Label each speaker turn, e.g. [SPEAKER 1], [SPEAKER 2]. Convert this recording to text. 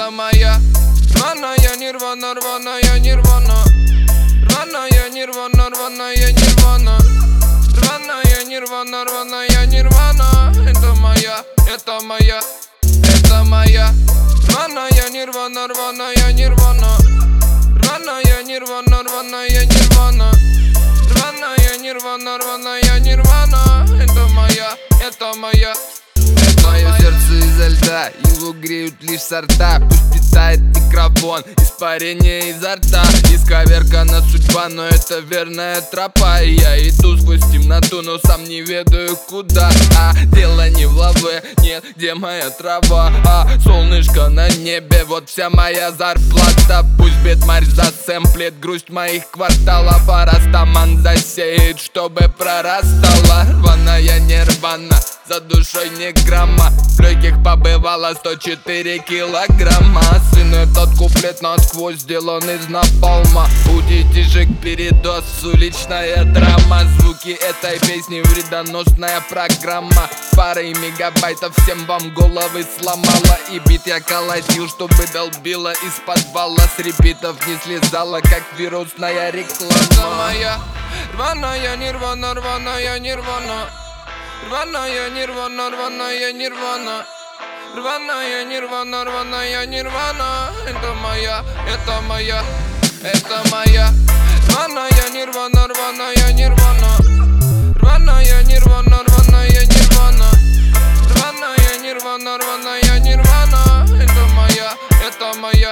[SPEAKER 1] это моя рваная нирвана, рваная нирвана. Рваная нирвана, рваная нирвана. Рваная нирвана, рваная нирвана. Это моя, это моя, это моя рваная нирвана, рваная нирвана. Рваная нирвана, рваная нирвана. Рваная нирвана, рваная нирвана. Это моя, это моя.
[SPEAKER 2] Мое сердце изо льда, его греют лишь сорта. Пусть питает микрофон, испарение изо рта. Исковеркана судьба, но это верная тропа. И я иду сквозь темноту, но сам не ведаю куда. Дело не в лаве, нет, где моя трава. Солнышко на небе, вот вся моя зарплата. Пусть бедмарь засэмплит грусть моих кварталов, а растаман засеет, чтобы прорастала. Рваная нирвана, за душой не грамма. В легких побывало 104 килограмма. Сын, этот куплет насквозь сделан из напалма. У детишек передоз, уличная драма. Звуки этой песни вредоносная программа. Парой мегабайтов всем вам головы сломала. И бит я колотил, чтобы долбила из подвала. С репитов не слезала, как вирусная реклама.
[SPEAKER 1] Это моя рваная нирвана, рваная нирвана. Рваная нирвана, рваная нирвана. Рваная нирвана, рваная нирвана. Это моя, это моя, это моя рваная нирвана, рваная нирвана. Рваная нирвана, рваная нирвана. Рваная нирвана, рваная нирвана. Это моя, это моя.